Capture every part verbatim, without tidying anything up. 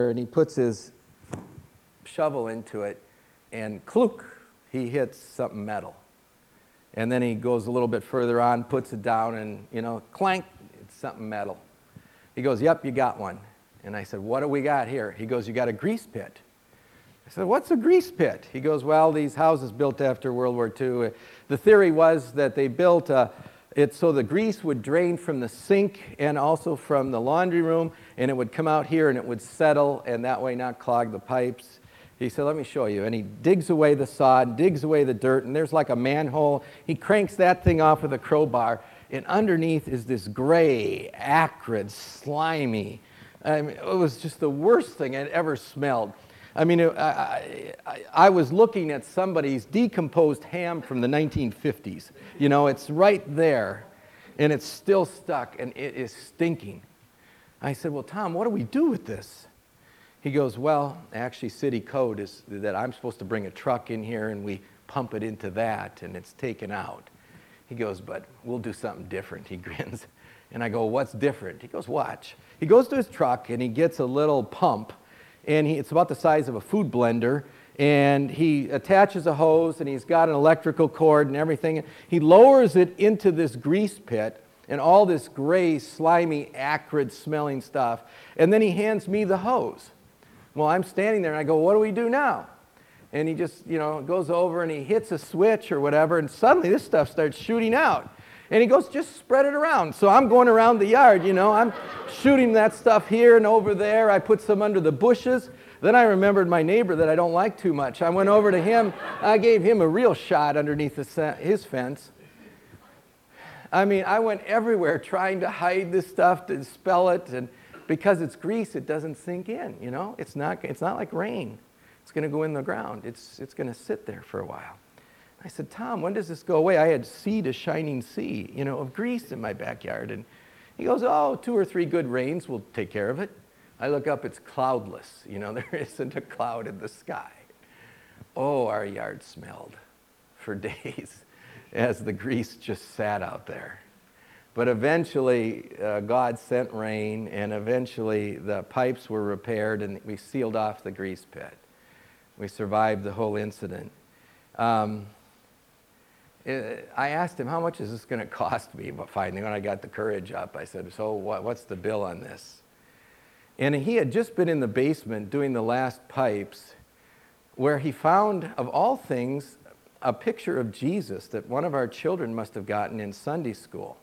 and he puts his shovel into it, and kluk, he hits something metal. And then he goes a little bit further on, puts it down, and, you know, clank, it's something metal. He goes, yep, you got one. And I said, what do we got here? He goes, you got a grease pit. I said, what's a grease pit? He goes, well, these houses built after World War Two, the theory was that they built uh, it so the grease would drain from the sink and also from the laundry room, and it would come out here and it would settle, and that way not clog the pipes. He said, let me show you. And he digs away the sod, digs away the dirt, and there's like a manhole. He cranks that thing off with a crowbar, and underneath is this gray, acrid, slimy. I mean, it was just the worst thing I'd ever smelled. I mean, it, I, I, I was looking at somebody's decomposed ham from the nineteen fifties. You know, it's right there, and it's still stuck, and it is stinking. I said, well, Tom, what do we do with this? He goes, well, actually, city code is that I'm supposed to bring a truck in here, and we pump it into that, and it's taken out. He goes, but we'll do something different. He grins. And I go, what's different? He goes, watch. He goes to his truck, and he gets a little pump, and he, it's about the size of a food blender, and he attaches a hose, and he's got an electrical cord and everything. He lowers it into this grease pit and all this gray, slimy, acrid-smelling stuff, and then he hands me the hose. Well, I'm standing there, and I go, what do we do now? And he just, you know, goes over, and he hits a switch or whatever, and suddenly this stuff starts shooting out. And he goes, just spread it around. So I'm going around the yard, you know. I'm shooting that stuff here and over there. I put some under the bushes. Then I remembered my neighbor that I don't like too much. I went over to him. I gave him a real shot underneath the, his fence. I mean, I went everywhere trying to hide this stuff, to spell it. And because it's grease, it doesn't sink in, you know. It's not, it's not like rain. It's going to go in the ground. It's, it's going to sit there for a while. I said, Tom, when does this go away? I had sea to shining sea, you know, of grease in my backyard. And he goes, oh, two or three good rains will take care of it. I look up, it's cloudless. You know, there isn't a cloud in the sky. Oh, our yard smelled for days as the grease just sat out there. But eventually, uh, God sent rain, and eventually the pipes were repaired, and we sealed off the grease pit. We survived the whole incident. Um, I asked him, how much is this going to cost me? But finally, when I got the courage up, I said, so what, what's the bill on this? And he had just been in the basement doing the last pipes, where he found, of all things, a picture of Jesus that one of our children must have gotten in Sunday school.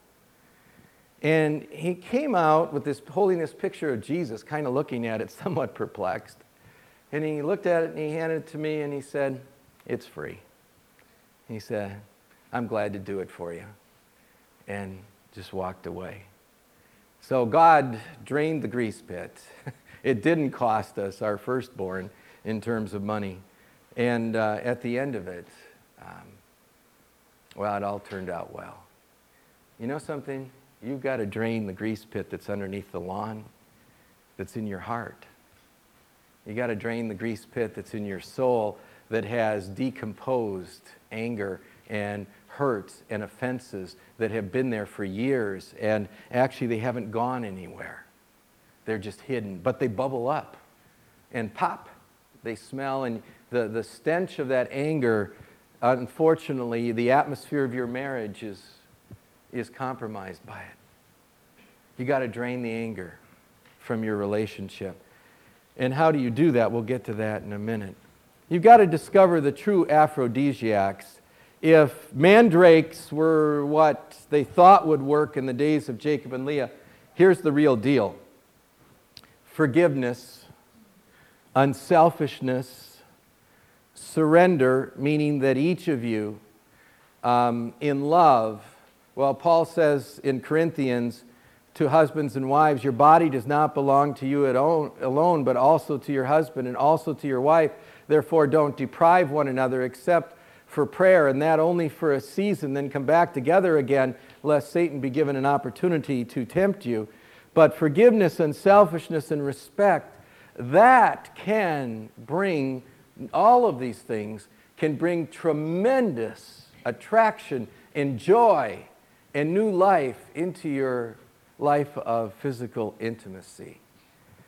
And he came out with this, holding this picture of Jesus, kind of looking at it, somewhat perplexed. And he looked at it, and he handed it to me, and he said, it's free. He said, I'm glad to do it for you. And just walked away. So God drained the grease pit. It didn't cost us our firstborn in terms of money. And uh, at the end of it, um, well, it all turned out well. You know something? You've got to drain the grease pit that's underneath the lawn, that's in your heart. You got to drain the grease pit that's in your soul that has decomposed anger and hurts and offenses that have been there for years, and actually they haven't gone anywhere. They're just hidden, but they bubble up and pop. They smell, and the, the stench of that anger, unfortunately, the atmosphere of your marriage is, is compromised by it. You got to drain the anger from your relationship. And how do you do that? We'll get to that in a minute. You've got to discover the true aphrodisiacs. If mandrakes were what they thought would work in the days of Jacob and Leah, here's the real deal. Forgiveness, unselfishness, surrender, meaning that each of you, um, in love, well, Paul says in Corinthians to husbands and wives, your body does not belong to you at own, alone, but also to your husband and also to your wife. Therefore, don't deprive one another except for prayer, and that only for a season, then come back together again, lest Satan be given an opportunity to tempt you. But forgiveness and selfishness and respect, that can bring, all of these things can bring tremendous attraction and joy and new life into your life of physical intimacy.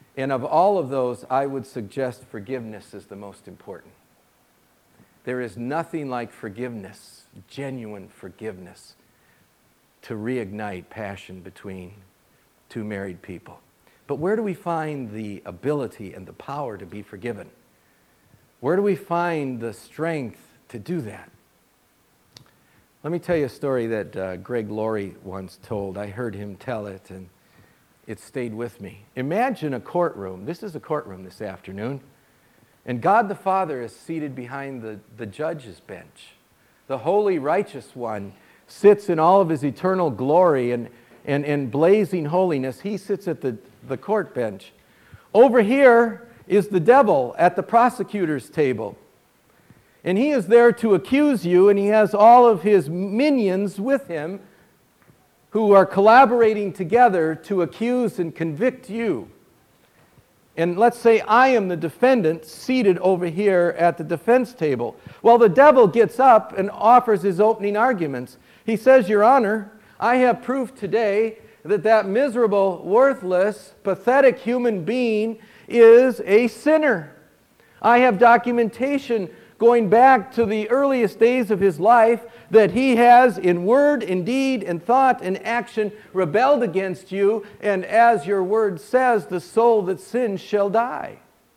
And of all of those, I would suggest forgiveness is the most important. There is nothing like forgiveness, genuine forgiveness, to reignite passion between two married people. But where do we find the ability and the power to be forgiven? Where do we find the strength to do that? Let me tell you a story that uh, Greg Laurie once told. I heard him tell it, and it stayed with me. Imagine a courtroom. This is a courtroom this afternoon. And God the Father is seated behind the, the judge's bench. The holy, righteous one sits in all of his eternal glory and, and, and blazing holiness. He sits at the, the court bench. Over here is the devil at the prosecutor's table. And he is there to accuse you, and he has all of his minions with him who are collaborating together to accuse and convict you. And let's say I am the defendant seated over here at the defense table. Well, the devil gets up and offers his opening arguments. He says, Your Honor, I have proof today that that miserable, worthless, pathetic human being is a sinner. I have documentation going back to the earliest days of his life that he has in word, in deed, in thought, and action rebelled against you, and as your word says, the soul that sins shall die.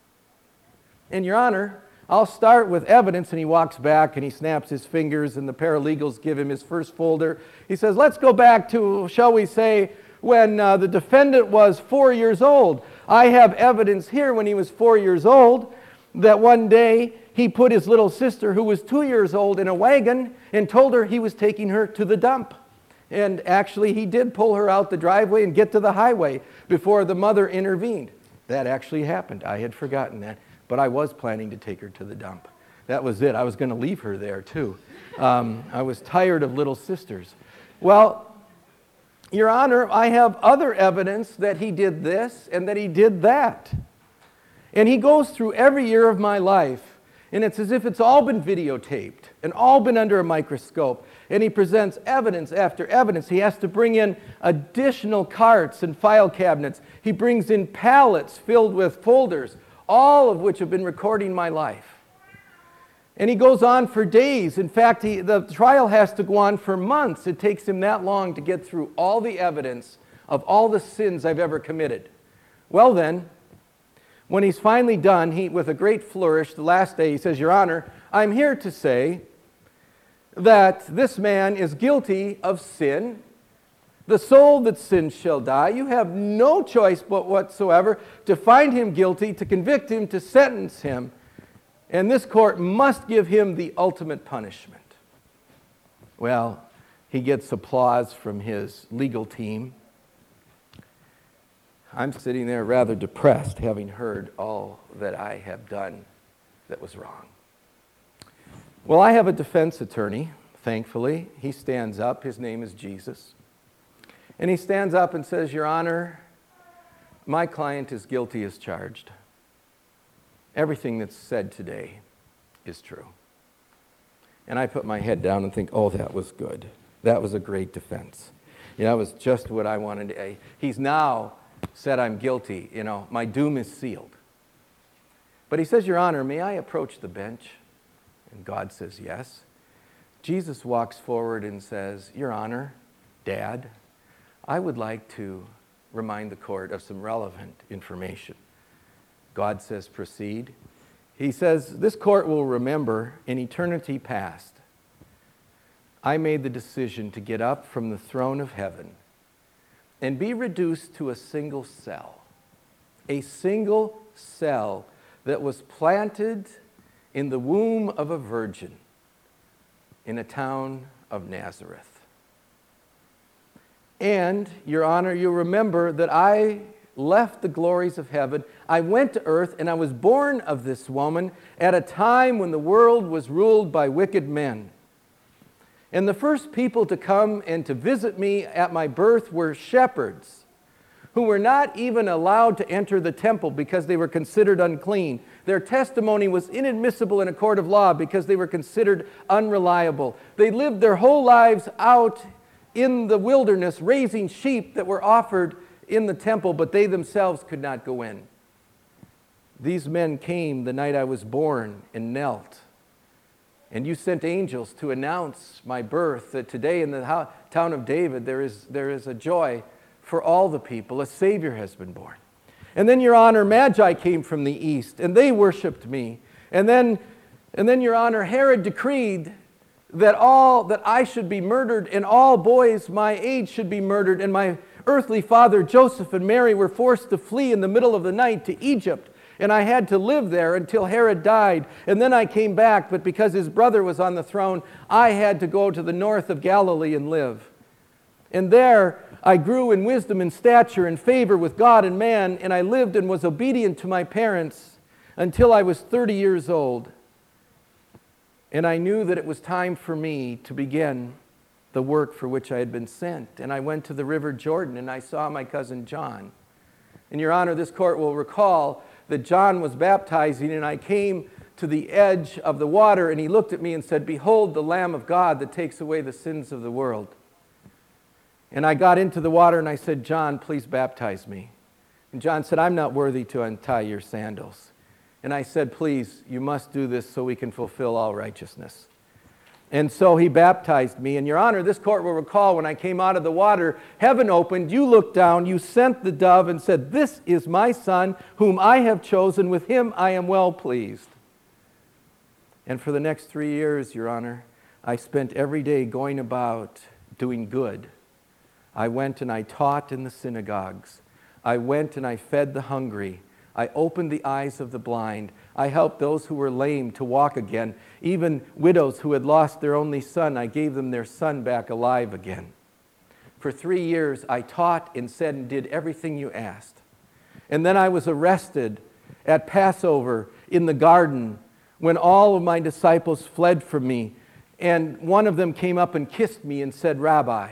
And Your Honor, I'll start with evidence, and he walks back and he snaps his fingers, and the paralegals give him his first folder. He says, let's go back to, shall we say, when uh, the defendant was four years old. I have evidence here when he was four years old that one day he put his little sister, who was two years old, in a wagon and told her he was taking her to the dump. And actually, he did pull her out the driveway and get to the highway before the mother intervened. That actually happened. I had forgotten that, but I was planning to take her to the dump. That was it. I was going to leave her there, too. Um, I was tired of little sisters. Well, Your Honor, I have other evidence that he did this and that he did that. And he goes through every year of my life, and it's as if it's all been videotaped and all been under a microscope. And he presents evidence after evidence. He has to bring in additional carts and file cabinets. He brings in pallets filled with folders, all of which have been recording my life. And he goes on for days. In fact, he, the trial has to go on for months. It takes him that long to get through all the evidence of all the sins I've ever committed. Well then, when he's finally done, he, with a great flourish, the last day, he says, Your Honor, I'm here to say that this man is guilty of sin. The soul that sins shall die. You have no choice but whatsoever to find him guilty, to convict him, to sentence him. And this court must give him the ultimate punishment. Well, he gets applause from his legal team. I'm sitting there rather depressed, having heard all that I have done that was wrong. Well, I have a defense attorney, thankfully. He stands up. His name is Jesus. And he stands up and says, Your Honor, my client is guilty as charged. Everything that's said today is true. And I put my head down and think, oh, that was good. That was a great defense. You know, that was just what I wanted to. He's now said I'm guilty, you know, my doom is sealed. But he says, Your Honor, may I approach the bench? And God says, yes. Jesus walks forward and says, Your Honor, Dad, I would like to remind the court of some relevant information. God says, proceed. He says, this court will remember in eternity past, I made the decision to get up from the throne of heaven and be reduced to a single cell, a single cell that was planted in the womb of a virgin in a town of Nazareth. And, Your Honor, you remember that I left the glories of heaven. I went to earth, and I was born of this woman at a time when the world was ruled by wicked men. And the first people to come and to visit me at my birth were shepherds, who were not even allowed to enter the temple because they were considered unclean. Their testimony was inadmissible in a court of law because they were considered unreliable. They lived their whole lives out in the wilderness, raising sheep that were offered in the temple, but they themselves could not go in. These men came the night I was born and knelt. And you sent angels to announce my birth, that today in the ho- town of David there is, there is a joy for all the people. A Savior has been born. And then, Your Honor, Magi came from the east, and they worshiped me. And then, and then Your Honor, Herod decreed that all that I should be murdered, and all boys my age should be murdered. And my earthly father, Joseph and Mary, were forced to flee in the middle of the night to Egypt. And I had to live there until Herod died. And then I came back, but because his brother was on the throne, I had to go to the north of Galilee and live. And there I grew in wisdom and stature and favor with God and man, and I lived and was obedient to my parents until I was thirty years old. And I knew that it was time for me to begin the work for which I had been sent. And I went to the River Jordan, and I saw my cousin John. And Your Honor, this court will recall that John was baptizing, and I came to the edge of the water, and he looked at me and said, "Behold the Lamb of God that takes away the sins of the world." And I got into the water, and I said, "John, please baptize me." And John said, "I'm not worthy to untie your sandals." And I said, "Please, you must do this so we can fulfill all righteousness." And so he baptized me. And Your Honor, this court will recall when I came out of the water, heaven opened, you looked down, you sent the dove and said, "This is my son whom I have chosen. With him I am well pleased." And for the next three years, Your Honor, I spent every day going about doing good. I went and I taught in the synagogues. I went and I fed the hungry. I opened the eyes of the blind. I helped those who were lame to walk again. Even widows who had lost their only son, I gave them their son back alive again. For three years, I taught and said and did everything you asked. And then I was arrested at Passover in the garden when all of my disciples fled from me. And one of them came up and kissed me and said, "Rabbi."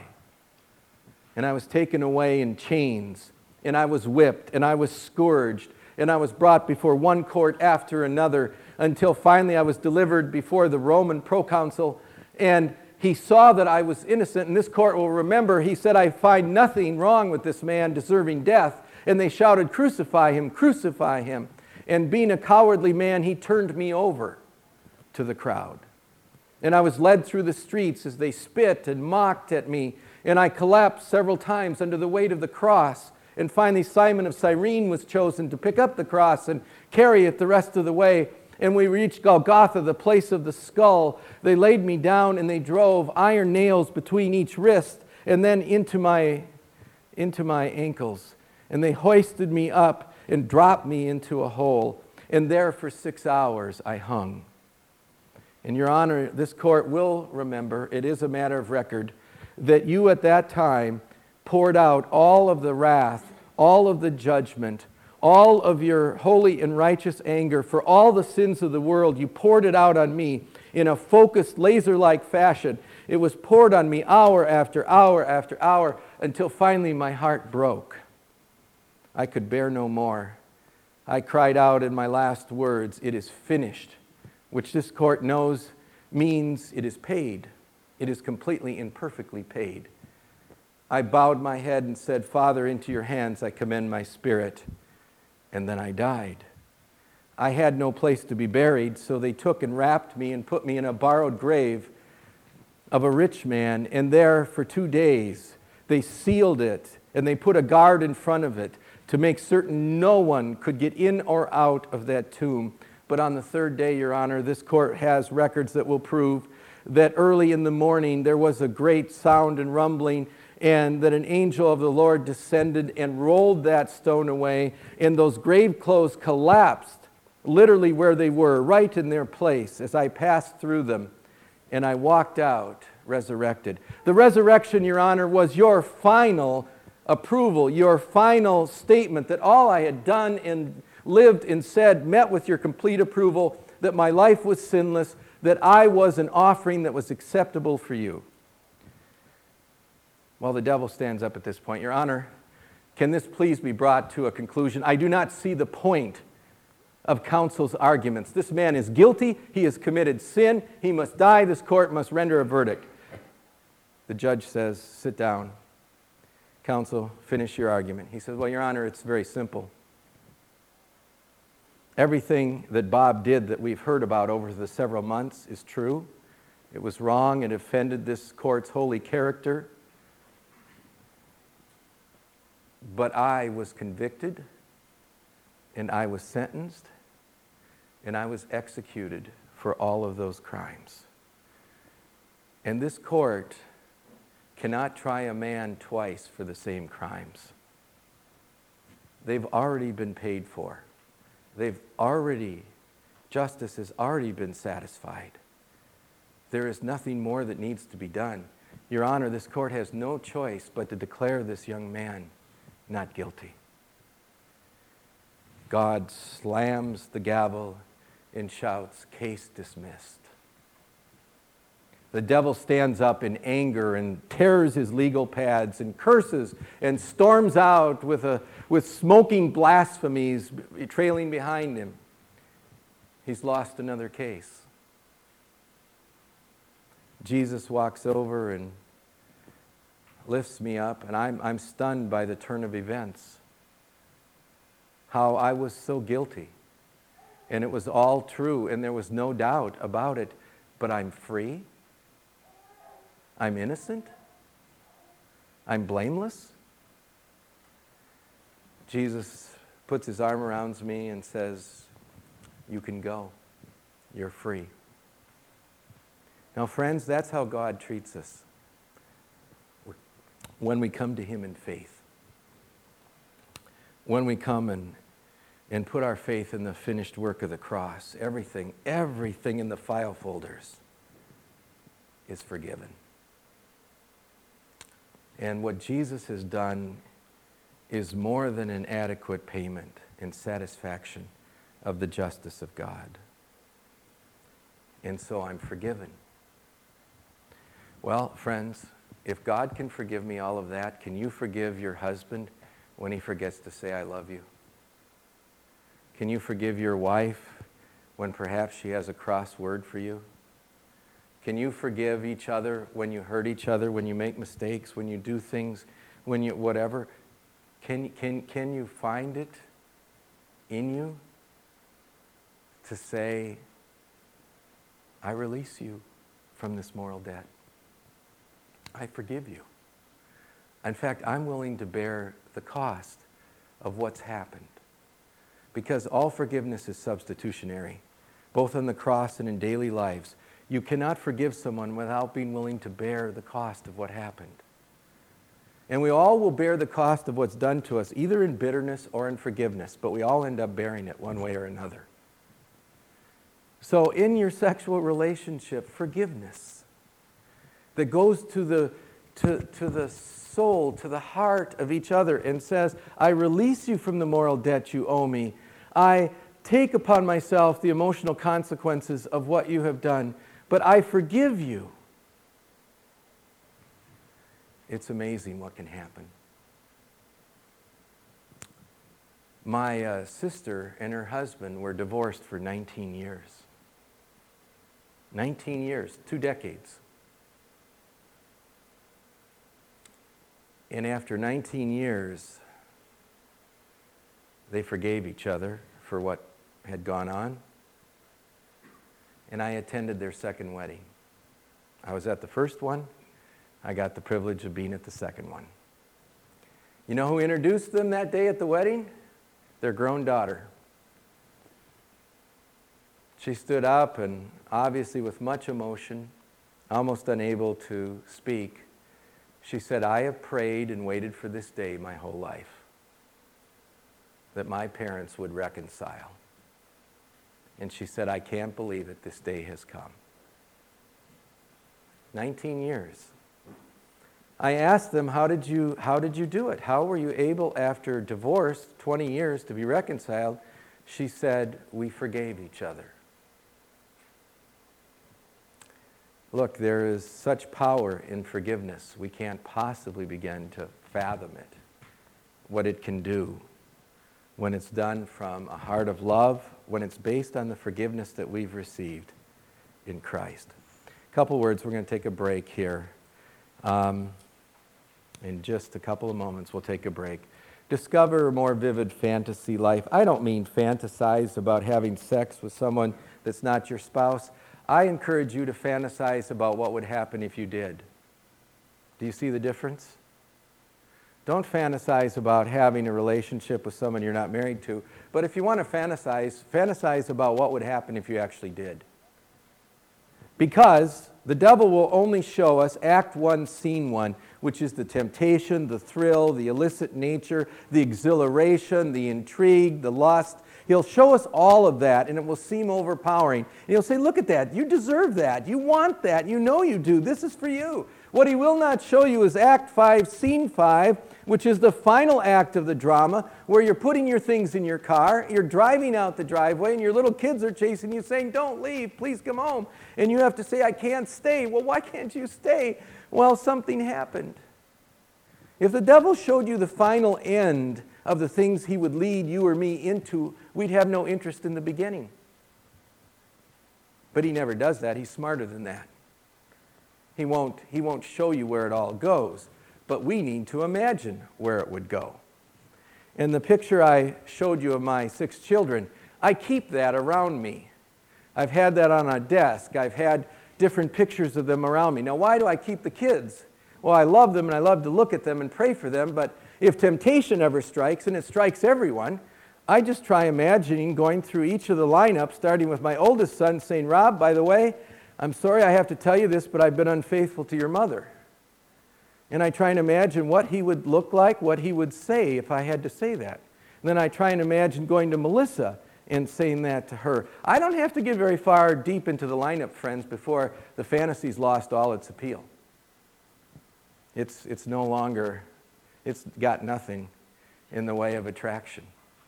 And I was taken away in chains, and I was whipped, and I was scourged, and I was brought before one court after another until finally I was delivered before the Roman proconsul, and he saw that I was innocent. And this court will remember, he said, "I find nothing wrong with this man deserving death." And they shouted, "Crucify him, crucify him." And being a cowardly man, he turned me over to the crowd. And I was led through the streets as they spit and mocked at me, and I collapsed several times under the weight of the cross. And finally, Simon of Cyrene was chosen to pick up the cross and carry it the rest of the way. And we reached Golgotha, the place of the skull. They laid me down, and they drove iron nails between each wrist and then into my, into my ankles. And they hoisted me up and dropped me into a hole. And there for six hours I hung. And Your Honor, this court will remember, it is a matter of record, that you at that time poured out all of the wrath, all of the judgment, all of your holy and righteous anger for all the sins of the world. You poured it out on me in a focused, laser-like fashion. It was poured on me hour after hour after hour until finally my heart broke. I could bear no more. I cried out in my last words, "It is finished," which this court knows means it is paid. It is completely and perfectly paid. I bowed my head and said, "Father, into your hands I commend my spirit." And then I died. I had no place to be buried, so they took and wrapped me and put me in a borrowed grave of a rich man. And there for two days they sealed it, and they put a guard in front of it to make certain no one could get in or out of that tomb. But on the third day, Your Honor, this court has records that will prove that early in the morning there was a great sound and rumbling, and that an angel of the Lord descended and rolled that stone away, and those grave clothes collapsed literally where they were, right in their place as I passed through them, and I walked out resurrected. The resurrection, Your Honor, was your final approval, your final statement that all I had done and lived and said met with your complete approval, that my life was sinless, that I was an offering that was acceptable for you. Well, the devil stands up at this point. Your Honor, can this please be brought to a conclusion? I do not see the point of counsel's arguments. This man is guilty. He has committed sin. He must die. This court must render a verdict. The judge says, "Sit down. Counsel, finish your argument." He says, "Well, Your Honor, it's very simple. Everything that Bob did that we've heard about over the several months is true. It was wrong and offended this court's holy character. But I was convicted, and I was sentenced, and I was executed for all of those crimes. And this court cannot try a man twice for the same crimes. They've already been paid for. They've already, justice has already been satisfied. There is nothing more that needs to be done. Your Honor, this court has no choice but to declare this young man not guilty. God slams the gavel and shouts, "Case dismissed." The devil stands up in anger and tears his legal pads and curses and storms out with, a, with smoking blasphemies trailing behind him. He's lost another case. Jesus walks over and lifts me up, and I'm, I'm stunned by the turn of events. How I was so guilty, and it was all true, and there was no doubt about it, but I'm free. I'm innocent. I'm blameless. Jesus puts his arm around me and says, "You can go. You're free." Now, friends, that's how God treats us when we come to him in faith. When we come and, and put our faith in the finished work of the cross, everything, everything in the file folders is forgiven. And what Jesus has done is more than an adequate payment and satisfaction of the justice of God. And so I'm forgiven. Well, friends, if God can forgive me all of that, can you forgive your husband when he forgets to say, "I love you"? Can you forgive your wife when perhaps she has a cross word for you? Can you forgive each other when you hurt each other, when you make mistakes, when you do things, when you whatever? Can, can, can you find it in you to say, "I release you from this moral debt. I forgive you. In fact, I'm willing to bear the cost of what's happened"? Because all forgiveness is substitutionary, both on the cross and in daily lives. You cannot forgive someone without being willing to bear the cost of what happened. And we all will bear the cost of what's done to us, either in bitterness or in forgiveness, but we all end up bearing it one way or another. So in your sexual relationship, forgiveness that goes to the, to, to the soul, to the heart of each other and says, "I release you from the moral debt you owe me. I take upon myself the emotional consequences of what you have done, but I forgive you." It's amazing what can happen. My uh, sister and her husband were divorced for nineteen years. nineteen years, two decades. And after nineteen years, they forgave each other for what had gone on. And I attended their second wedding. I was at the first one. I got the privilege of being at the second one. You know who introduced them that day at the wedding? Their grown daughter. She stood up and, obviously with much emotion, almost unable to speak, she said, "I have prayed and waited for this day my whole life, that my parents would reconcile." And she said, "I can't believe it, this day has come." nineteen years. I asked them, how did you, how did you do it? How were you able, after divorce, twenty years, to be reconciled? She said, "We forgave each other." Look, there is such power in forgiveness. We can't possibly begin to fathom it, what it can do when it's done from a heart of love, when it's based on the forgiveness that we've received in Christ. A couple words, we're going to take a break here. Um, in just a couple of moments, we'll take a break. discover a more vivid fantasy life. I don't mean fantasize about having sex with someone that's not your spouse. I encourage you to fantasize about what would happen if you did. Do you see the difference? Don't fantasize about having a relationship with someone you're not married to. But if you want to fantasize, fantasize about what would happen if you actually did. Because the devil will only show us act one, scene one, which is the temptation, the thrill, the illicit nature, the exhilaration, the intrigue, the lust. He'll show us all of that, and it will seem overpowering. And he'll say, look at that. You deserve that. You want that. You know you do. This is for you. What he will not show you is Act five, Scene five, which is the final act of the drama, where you're putting your things in your car, you're driving out the driveway, and your little kids are chasing you saying, don't leave, please come home. And you have to say, I can't stay. Well, why can't you stay? Well, something happened. If the devil showed you the final end of the things he would lead you or me into, we'd have no interest in the beginning. But he never does that. He's smarter than that. He won't, he won't show you where it all goes, but we need to imagine where it would go. In the picture I showed you of my six children, I keep that around me. I've had that on a desk. I've had different pictures of them around me. Now, why do I keep the kids? Well, I love them and I love to look at them and pray for them, but if temptation ever strikes, and it strikes everyone, I just try imagining going through each of the lineups, starting with my oldest son, saying, Rob, by the way, I'm sorry I have to tell you this, but I've been unfaithful to your mother. And I try and imagine what he would look like, what he would say if I had to say that. And then I try and imagine going to Melissa and saying that to her. I don't have to get very far deep into the lineup, friends, before the fantasy's lost all its appeal. It's, it's no longer, it's got nothing in the way of attraction.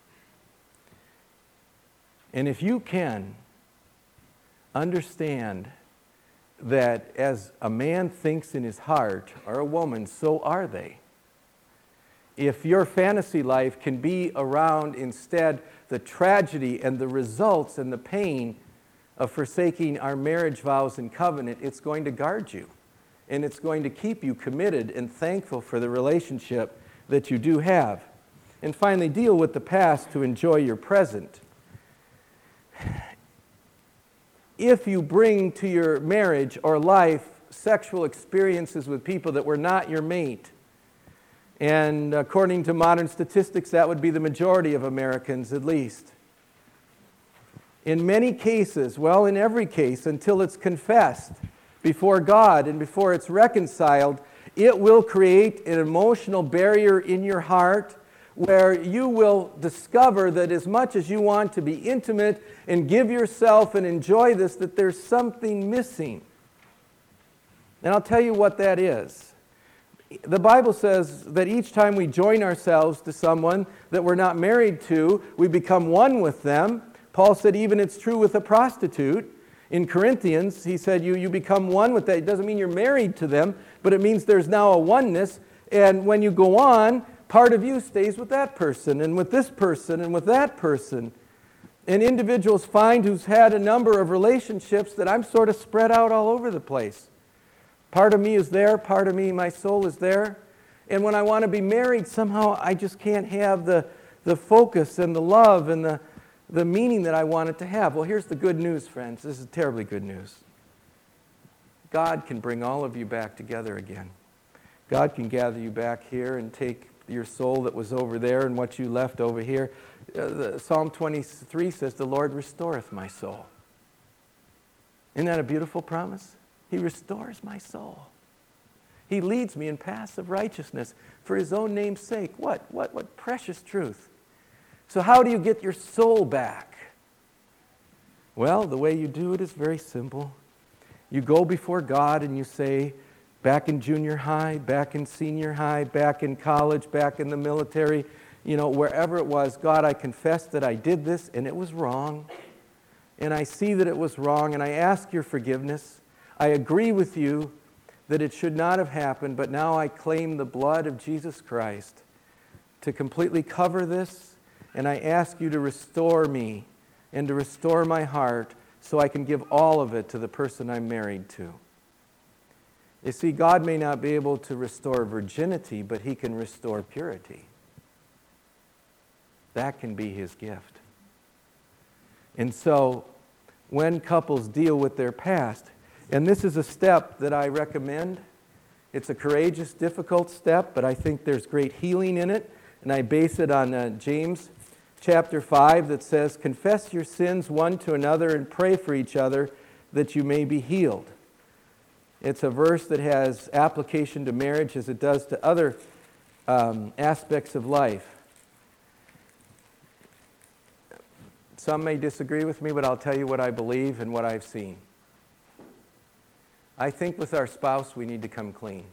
And if you can understand that as a man thinks in his heart, or a woman, so are they. If your fantasy life can be around instead the tragedy and the results and the pain of forsaking our marriage vows and covenant, it's going to guard you. And it's going to keep you committed and thankful for the relationship that you do have. And finally, deal with the past to enjoy your present. If you bring to your marriage or life sexual experiences with people that were not your mate, and according to modern statistics, that would be the majority of Americans at least. In many cases, well, in every case, until it's confessed before God and before it's reconciled, it will create an emotional barrier in your heart where you will discover that as much as you want to be intimate and give yourself and enjoy this, that there's something missing. And I'll tell you what that is. The Bible says that each time we join ourselves to someone that we're not married to, we become one with them. Paul said even it's true with a prostitute. In Corinthians, he said you, you become one with that. It doesn't mean you're married to them, but it means there's now a oneness. And when you go on, part of you stays with that person and with this person and with that person. And individuals find who's had a number of relationships that I'm sort of spread out all over the place. Part of me is there, part of me, my soul is there. And when I want to be married, somehow I just can't have the, the focus and the love and the, the meaning that I want it to have. Well, here's the good news, friends. This is terribly good news. God can bring all of you back together again. God can gather you back here and take your soul that was over there and what you left over here. Uh, the, Psalm twenty-three says, the Lord restoreth my soul. Isn't that a beautiful promise? He restores my soul. He leads me in paths of righteousness for his own name's sake. What? What? What precious truth. So how do you get your soul back? Well, the way you do it is very simple. You go before God and you say, back in junior high, back in senior high, back in college, back in the military, you know, wherever it was, God, I confess that I did this and it was wrong. And I see that it was wrong and I ask your forgiveness. I agree with you that it should not have happened, but now I claim the blood of Jesus Christ to completely cover this, and I ask you to restore me and to restore my heart so I can give all of it to the person I'm married to. You see, God may not be able to restore virginity, but he can restore purity. That can be His gift. And so, when couples deal with their past, and this is a step that I recommend. It's a courageous, difficult step, but I think there's great healing in it. And I base it on uh, James chapter five that says, confess your sins one to another and pray for each other that you may be healed. It's a verse that has application to marriage as it does to other um, aspects of life. Some may disagree with me, but I'll tell you what I believe and what I've seen. I think with our spouse we need to come clean.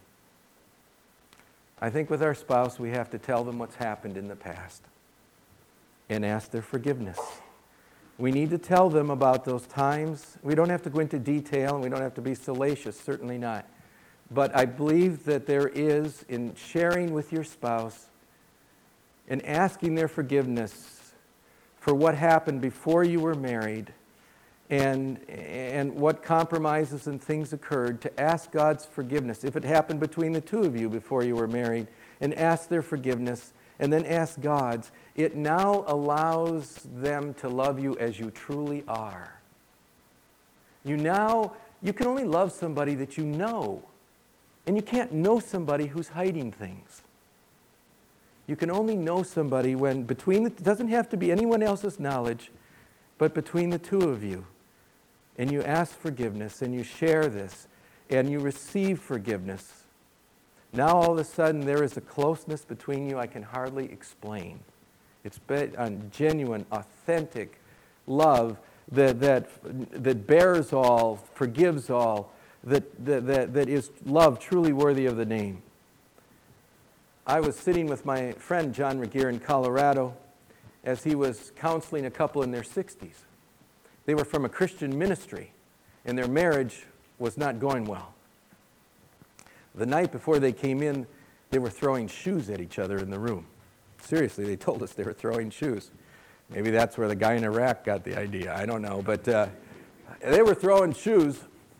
I think with our spouse we have to tell them what's happened in the past and ask their forgiveness. We need to tell them about those times. We don't have to go into detail and we don't have to be salacious, certainly not. But I believe that there is, in sharing with your spouse and asking their forgiveness for what happened before you were married, and and what compromises and things occurred, to ask God's forgiveness. If it happened between the two of you before you were married, and ask their forgiveness, and then ask God's, it now allows them to love you as you truly are. You now, you can only love somebody that you know, and you can't know somebody who's hiding things. You can only know somebody when between, the, it doesn't have to be anyone else's knowledge, but between the two of you. And you ask forgiveness, and you share this, and you receive forgiveness. Now all of a sudden there is a closeness between you I can hardly explain. It's based on genuine, authentic love that, that, that bears all, forgives all, that, that, that, that is love truly worthy of the name. I was sitting with my friend John Regier in Colorado as he was counseling a couple in their sixties. They were from a Christian ministry, and their marriage was not going well. The night before they came in, they were throwing shoes at each other in the room. Seriously, they told us they were throwing shoes. Maybe that's where the guy in Iraq got the idea. I don't know. But uh, they were throwing shoes.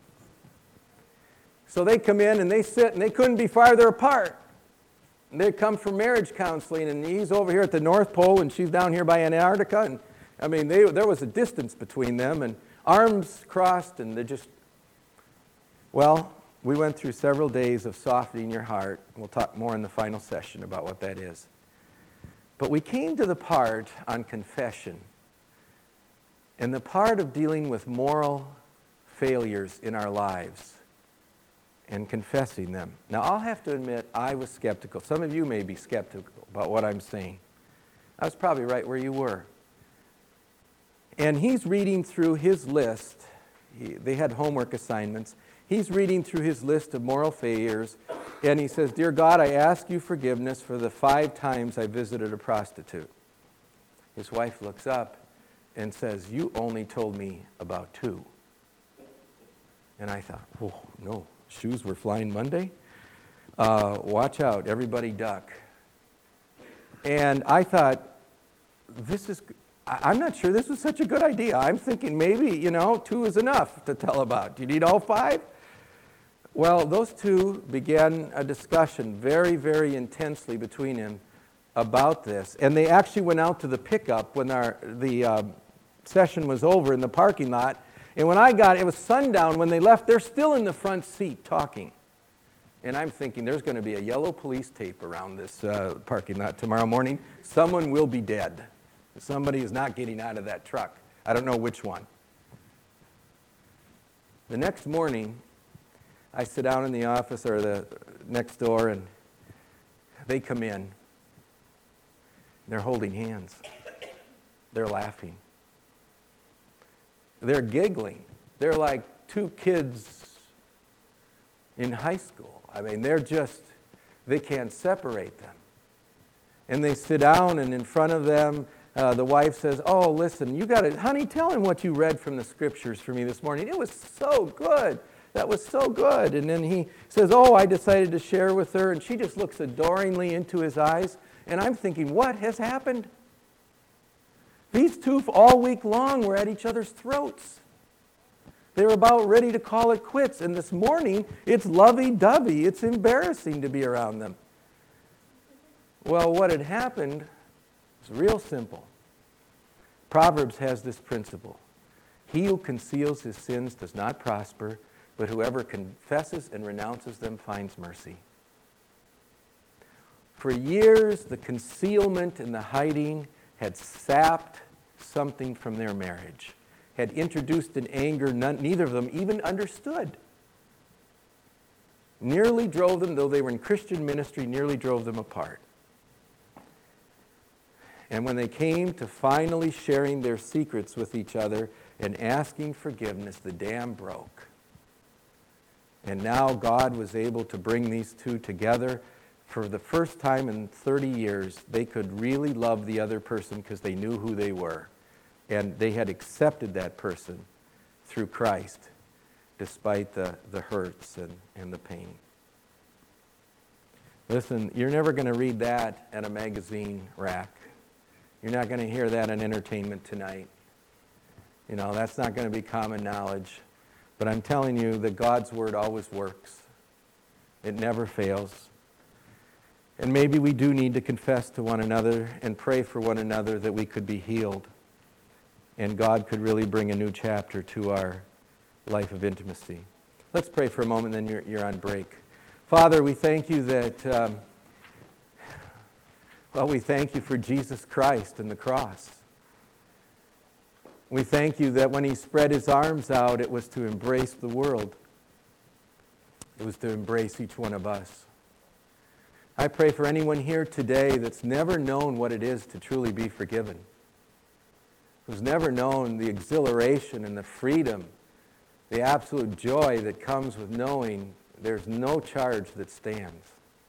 So they come in, and they sit, and they couldn't be farther apart. And they come for marriage counseling, and he's over here at the North Pole, and she's down here by Antarctica. And I mean, they, there was a distance between them, and arms crossed, and they just, well, we went through several days of softening your heart. We'll talk more in the final session about what that is. But we came to the part on confession, and the part of dealing with moral failures in our lives and confessing them. Now, I'll have to admit, I was skeptical. Some of you may be skeptical about what I'm saying. I was probably right where you were. And he's reading through his list. He, they had homework assignments. He's reading through his list of moral failures, and he says, "Dear God, I ask you forgiveness for the five times I visited a prostitute." His wife looks up and says, "You only told me about two." And I thought, oh, no, shoes were flying Monday? Uh, watch out, everybody duck. And I thought, this is... I'm not sure this was such a good idea. I'm thinking maybe, you know, two is enough to tell about. Do you need all five? Well, those two began a discussion very, very intensely between them about this. And they actually went out to the pickup when our the uh, session was over in the parking lot. And when I got it, it was sundown when they left. They're still in the front seat talking. And I'm thinking there's going to be a yellow police tape around this uh, parking lot tomorrow morning. Someone will be dead. Somebody is not getting out of that truck. I don't know which one. The next morning, I sit down in the office or the next door, and they come in. They're holding hands. They're laughing. They're giggling. They're like two kids in high school. I mean, they're just, they can't separate them. And they sit down, and in front of them, Uh, the wife says, "Oh, listen, you got it. Honey, tell him what you read from the scriptures for me this morning. It was so good. That was so good." And then he says, "Oh, I decided to share with her." And she just looks adoringly into his eyes. And I'm thinking, what has happened? These two all week long were at each other's throats. They were about ready to call it quits. And this morning, it's lovey-dovey. It's embarrassing to be around them. Well, what had happened It's real simple. Proverbs has this principle. He who conceals his sins does not prosper, but whoever confesses and renounces them finds mercy. For years, the concealment and the hiding had sapped something from their marriage, had introduced an anger none, neither of them even understood. Nearly drove them, though they were in Christian ministry, nearly drove them apart. And when they came to finally sharing their secrets with each other and asking forgiveness, the dam broke. And now God was able to bring these two together. For the first time in thirty years, they could really love the other person because they knew who they were. And they had accepted that person through Christ, despite the, the hurts and, and the pain. Listen, you're never going to read that at a magazine rack. You're not going to hear that in Entertainment Tonight. You know, that's not going to be common knowledge. But I'm telling you that God's word always works. It never fails. And maybe we do need to confess to one another and pray for one another that we could be healed. And God could really bring a new chapter to our life of intimacy. Let's pray for a moment, then you're, you're on break. Father, we thank you that, um, well, we thank you for Jesus Christ and the cross. We thank you that when he spread his arms out, it was to embrace the world. It was to embrace each one of us. I pray for anyone here today that's never known what it is to truly be forgiven, who's never known the exhilaration and the freedom, the absolute joy that comes with knowing there's no charge that stands.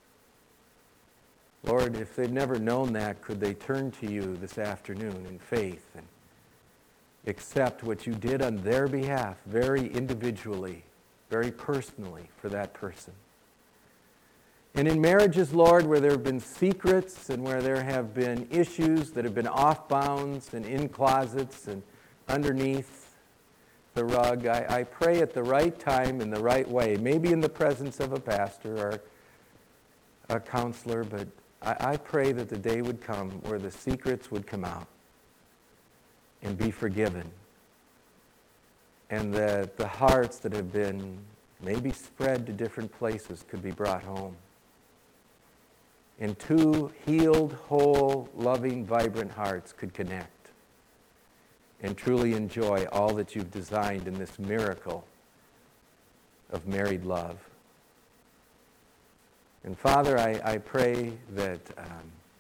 Lord, if they've never known that, could they turn to you this afternoon in faith and accept what you did on their behalf very individually, very personally for that person. And in marriages, Lord, where there have been secrets and where there have been issues that have been off bounds and in closets and underneath the rug, I, I pray at the right time in the right way, maybe in the presence of a pastor or a counselor, but I, I pray that the day would come where the secrets would come out and be forgiven, and that the hearts that have been maybe spread to different places could be brought home. And two healed, whole, loving, vibrant hearts could connect and truly enjoy all that you've designed in this miracle of married love. And Father, I, I pray that um,